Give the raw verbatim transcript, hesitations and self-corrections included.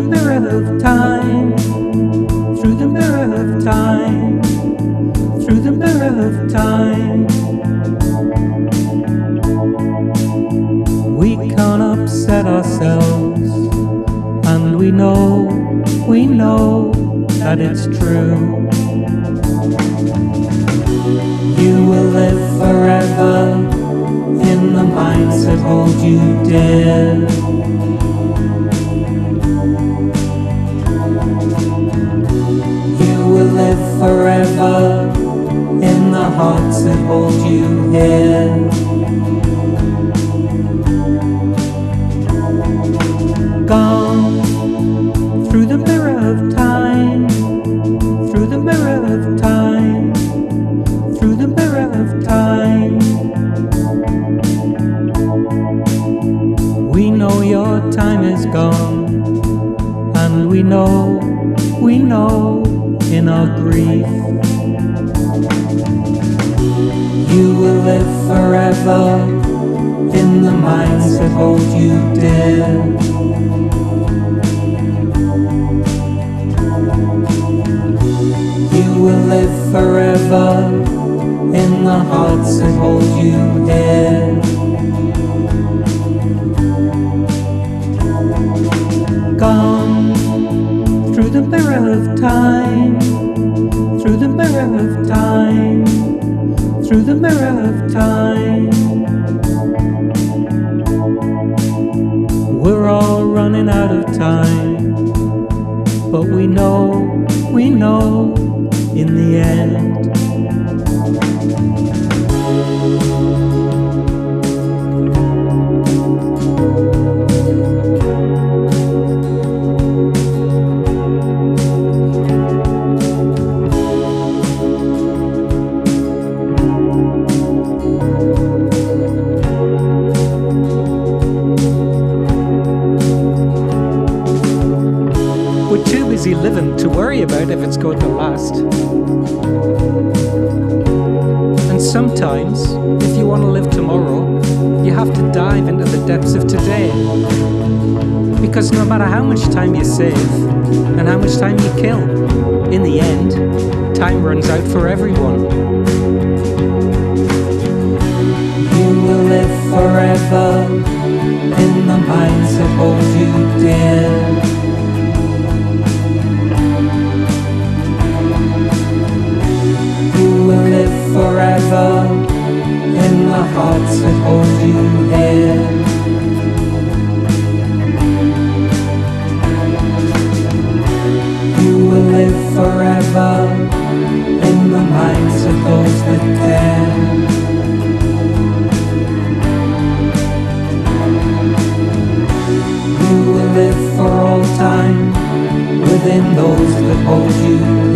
mirror of time, through the mirror of time, through the mirror of time. We can't upset ourselves, and we know, we know that it's true. You will live forever in the minds that hold you dear. You will live forever in the hearts that hold you here. Gone through the mirror of time, through the mirror of time, through the mirror of time. We know your time is gone, and we know, we know in our grief. You will live forever in the minds that hold you dear. You will live forever in the hearts that hold you here. Gone through the mirror of time, through the mirror of time, through the mirror of time. We're all running out of time, but we know, we know in the end. We're too busy living to worry about if it's going to last. And sometimes, if you want to live tomorrow, you have to dive into the depths of today. Because no matter how much time you save and how much time you kill, in the end, time runs out for everyone. You will live forever in the minds that hold you dear. You will live forever in the hearts that hold you here. You will live forever in the minds of those that care. You will live for all time within those that hold you